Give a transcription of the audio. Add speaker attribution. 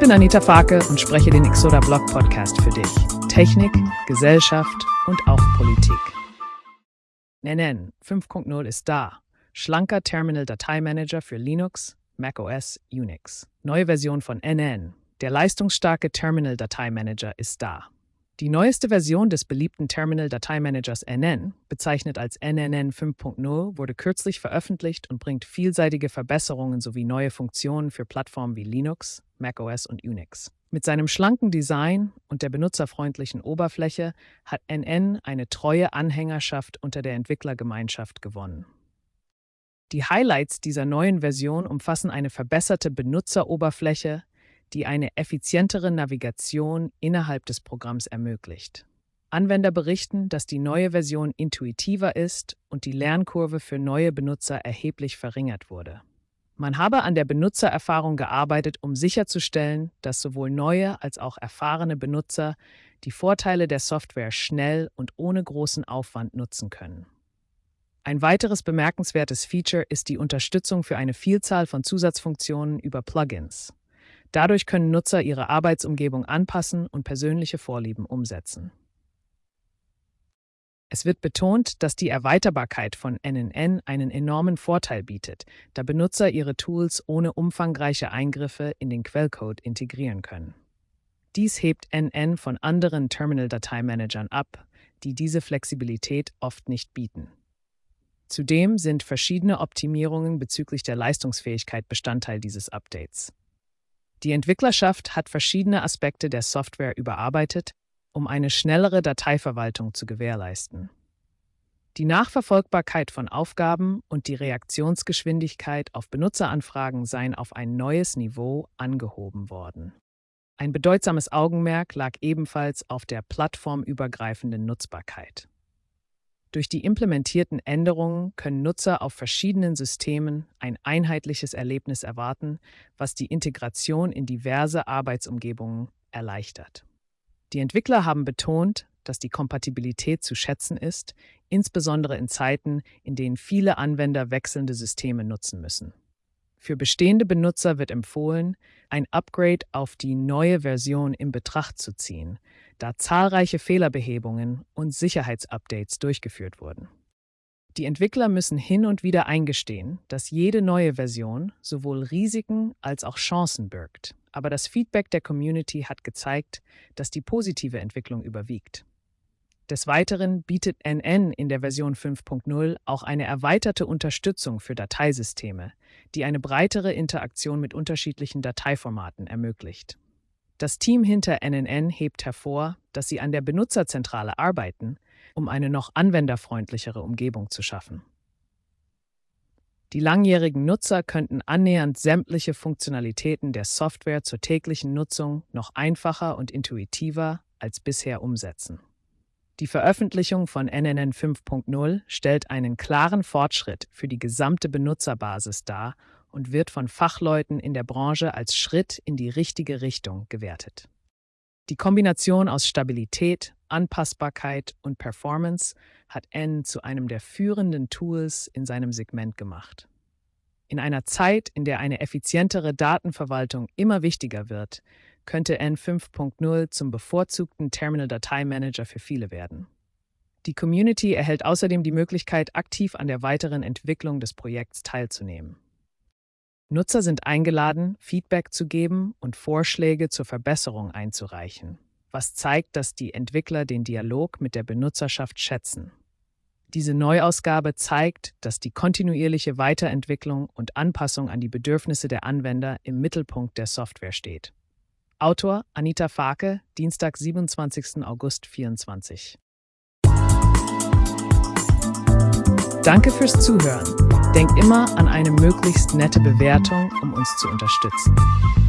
Speaker 1: bin Anita Farke und spreche den Exoda Blog Podcast für dich. Technik, Gesellschaft und auch Politik. NN 5.0 ist da. Schlanker Terminal-Dateimanager für Linux, macOS, Unix. Neue Version von NN. Der leistungsstarke Terminal-Dateimanager ist da. Die neueste Version des beliebten Terminal-Dateimanagers NN, bezeichnet als NNN 5.0, wurde kürzlich veröffentlicht und bringt vielseitige Verbesserungen sowie neue Funktionen für Plattformen wie Linux, macOS und Unix. Mit seinem schlanken Design und der benutzerfreundlichen Oberfläche hat NN eine treue Anhängerschaft unter der Entwicklergemeinschaft gewonnen. Die Highlights dieser neuen Version umfassen eine verbesserte Benutzeroberfläche, die eine effizientere Navigation innerhalb des Programms ermöglicht. Anwender berichten, dass die neue Version intuitiver ist und die Lernkurve für neue Benutzer erheblich verringert wurde. Man habe an der Benutzererfahrung gearbeitet, um sicherzustellen, dass sowohl neue als auch erfahrene Benutzer die Vorteile der Software schnell und ohne großen Aufwand nutzen können. Ein weiteres bemerkenswertes Feature ist die Unterstützung für eine Vielzahl von Zusatzfunktionen über Plugins. Dadurch können Nutzer ihre Arbeitsumgebung anpassen und persönliche Vorlieben umsetzen. Es wird betont, dass die Erweiterbarkeit von NNN einen enormen Vorteil bietet, da Benutzer ihre Tools ohne umfangreiche Eingriffe in den Quellcode integrieren können. Dies hebt NN von anderen Terminal-Dateimanagern ab, die diese Flexibilität oft nicht bieten. Zudem sind verschiedene Optimierungen bezüglich der Leistungsfähigkeit Bestandteil dieses Updates. Die Entwicklerschaft hat verschiedene Aspekte der Software überarbeitet, um eine schnellere Dateiverwaltung zu gewährleisten. Die Nachverfolgbarkeit von Aufgaben und die Reaktionsgeschwindigkeit auf Benutzeranfragen seien auf ein neues Niveau angehoben worden. Ein bedeutsames Augenmerk lag ebenfalls auf der plattformübergreifenden Nutzbarkeit. Durch die implementierten Änderungen können Nutzer auf verschiedenen Systemen ein einheitliches Erlebnis erwarten, was die Integration in diverse Arbeitsumgebungen erleichtert. Die Entwickler haben betont, dass die Kompatibilität zu schätzen ist, insbesondere in Zeiten, in denen viele Anwender wechselnde Systeme nutzen müssen. Für bestehende Benutzer wird empfohlen, ein Upgrade auf die neue Version in Betracht zu ziehen, da zahlreiche Fehlerbehebungen und Sicherheitsupdates durchgeführt wurden. Die Entwickler müssen hin und wieder eingestehen, dass jede neue Version sowohl Risiken als auch Chancen birgt, aber das Feedback der Community hat gezeigt, dass die positive Entwicklung überwiegt. Des Weiteren bietet NN in der Version 5.0 auch eine erweiterte Unterstützung für Dateisysteme, die eine breitere Interaktion mit unterschiedlichen Dateiformaten ermöglicht. Das Team hinter NNN hebt hervor, dass sie an der Benutzerzentrale arbeiten, um eine noch anwenderfreundlichere Umgebung zu schaffen. Die langjährigen Nutzer könnten annähernd sämtliche Funktionalitäten der Software zur täglichen Nutzung noch einfacher und intuitiver als bisher umsetzen. Die Veröffentlichung von NNN 5.0 stellt einen klaren Fortschritt für die gesamte Benutzerbasis dar und wird von Fachleuten in der Branche als Schritt in die richtige Richtung gewertet. Die Kombination aus Stabilität, Anpassbarkeit und Performance hat N zu einem der führenden Tools in seinem Segment gemacht. In einer Zeit, in der eine effizientere Datenverwaltung immer wichtiger wird, könnte N 5.0 zum bevorzugten Terminal-Dateimanager für viele werden. Die Community erhält außerdem die Möglichkeit, aktiv an der weiteren Entwicklung des Projekts teilzunehmen. Nutzer sind eingeladen, Feedback zu geben und Vorschläge zur Verbesserung einzureichen, was zeigt, dass die Entwickler den Dialog mit der Benutzerschaft schätzen. Diese Neuausgabe zeigt, dass die kontinuierliche Weiterentwicklung und Anpassung an die Bedürfnisse der Anwender im Mittelpunkt der Software steht. Autor Anita Farke, Dienstag, 27. August 2024. Danke fürs Zuhören. Denk immer an eine möglichst nette Bewertung, um uns zu unterstützen.